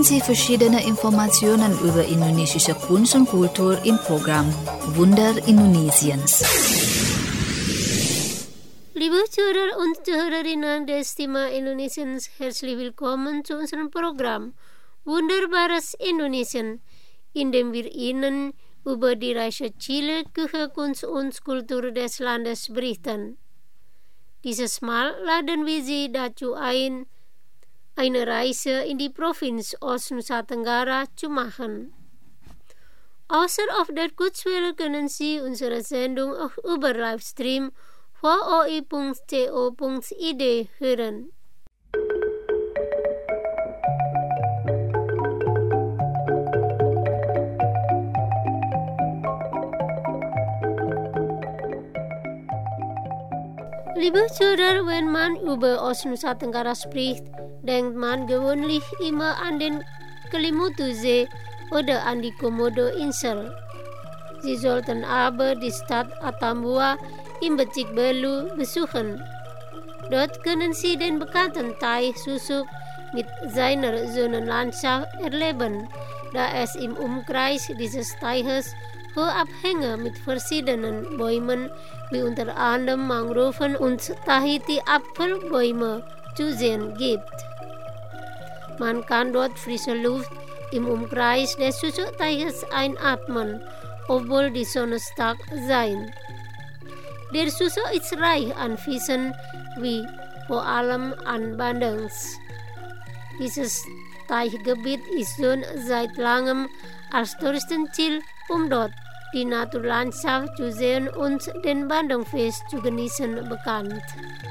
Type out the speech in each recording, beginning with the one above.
Sie verschiedene Informationen über indonesische Kunst und Kultur im Programm Wunder Indonesiens. Liebe Zuhörer und Zuhörerinnen des Thema Indonesiens, herzlich willkommen zu unserem Programm Wunderbares Indonesien, in dem wir Ihnen über die reiche Chile, Küche, Kunst und Kultur des Landes berichten. Dieses Mal laden wir Sie dazu ein, eine Reise in die Provinz Ost-Nusa Tenggara zu machen. Außer auf der Kurzwelle können Sie unsere Sendung auch über Livestream voi.co.id hören. Liebe Zuhörer, wenn man über Ost-Nusa Tenggara spricht, denkt man gewöhnlich immer an den Kelimutu-See oder an die Komodo-Insel. Sie sollten aber die Stadt Atambua im Bezirk Belu besuchen. Dort können Sie den bekannten Teich Susuk mit seiner Sonnenlandschaft erleben, da es im Umkreis dieses Teiches hohe Abhänge mit verschiedenen Bäumen wie unter anderem Mangroven und Tahiti-Apfelbäume zu sehen gibt. Man kann dort frische Luft im Umkreis des Susuk-Teiches einatmen, obwohl die Sonne stark sei. Der Susuk ist reich an Fischen wie vor allem an Bandengs. Dieses Teichgebiet ist schon seit langem als Touristenziel, um dort die Naturlandschaft zu sehen und den Bandengfisch zu genießen, bekannt.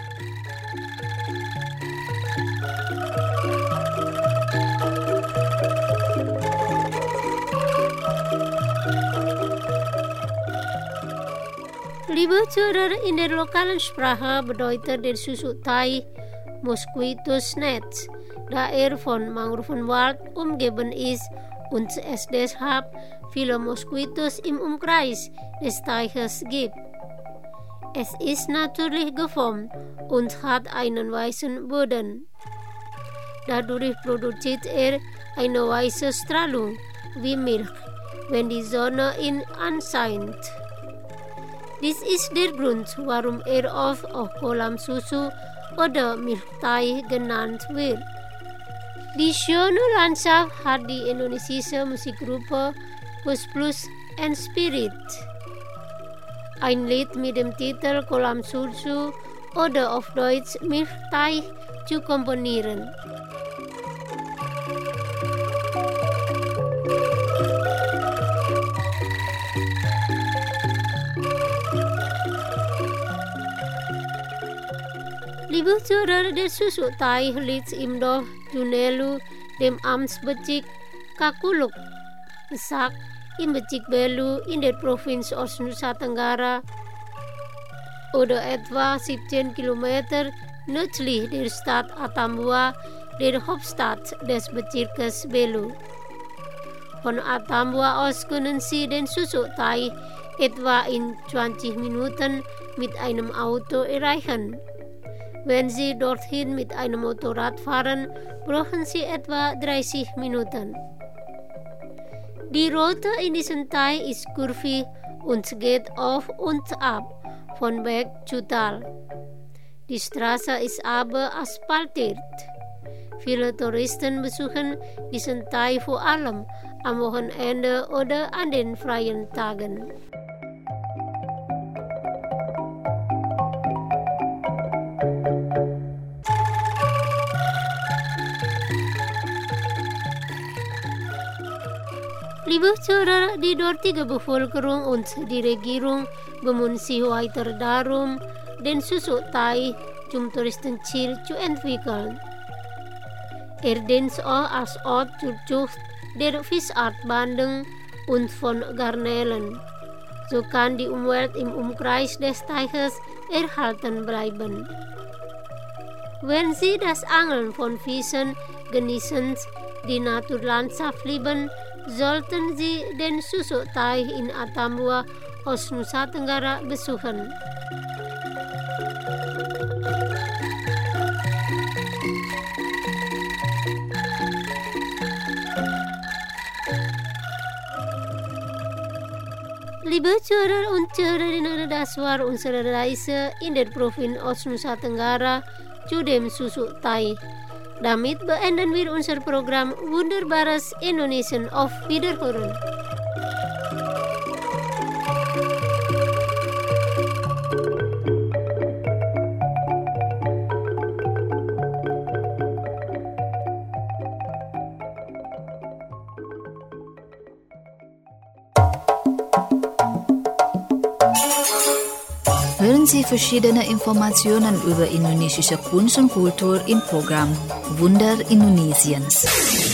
Liebe Zuhörer, in der lokalen Sprache bedeutet der Susuk-Teich Mosquitoes Nest, da er von Mangrovenwald umgeben ist und es deshalb viele Moskitos im Umkreis des Teiches gibt. Es ist natürlich geformt und hat einen weißen Boden. Dadurch produziert er eine weiße Strahlung wie Milch, wenn die Sonne ihn anscheint. Dies ist der Grund, warum er oft auch Kolam Susu oder Milchteich genannt wird. Die schöne Landschaft hat die indonesische Musikgruppe Kus Plus and Spirit ein Lied mit dem Titel Kolam Susu oder auf Deutsch Milchteich zu komponieren. Liebe Zuhörer, der Susuk-Teich liegt im Dorf Junelu, dem Amtsbezirk Kakuluk, Sak, im Bezirk Belu in der Provinz Ost-Nusa Tenggara oder etwa 17 Kilometer nördlich der Stadt Atambua, der Hauptstadt des Bezirkes Belu. Von Atambua aus können Sie den Susuk-Teich etwa in 20 Minuten mit einem Auto erreichen. Wenn Sie dorthin mit einem Motorrad fahren, brauchen Sie etwa 30 Minuten. Die Route in diesem Teich ist kurvig und geht auf und ab, von Berg zu Tal. Die Straße ist aber asphaltiert. Viele Touristen besuchen diesen Teich vor allem am Wochenende oder an den freien Tagen. Liebe Zuhörer, die dortige Bevölkerung und die Regierung bemühen sich weiter darum, den Susuk-Teich zum Touristenziel zu entwickeln. Er dient auch als Ort zur Zucht der Fischart Bandeng und von Garnelen. So kann die Umwelt im Umkreis des Teiches erhalten bleiben. Wenn Sie das Angeln von Fischen genießen, die Naturlandschaft lieben, sollten Sie den Susuk-Teich in Atambua, Ost-Nusa Tenggara besuchen. Liebe Zuhörer und Zuhörerinnen, das war unsere Reise in der Provinz Nusa Tenggara zu dem Susuk-Tai. Damit beenden wir unser Programm Wunderbares Indonesian. Auf Wiederhören. Hören Sie verschiedene Informationen über indonesische Kunst und Kultur im Programm Wunder Indonesiens.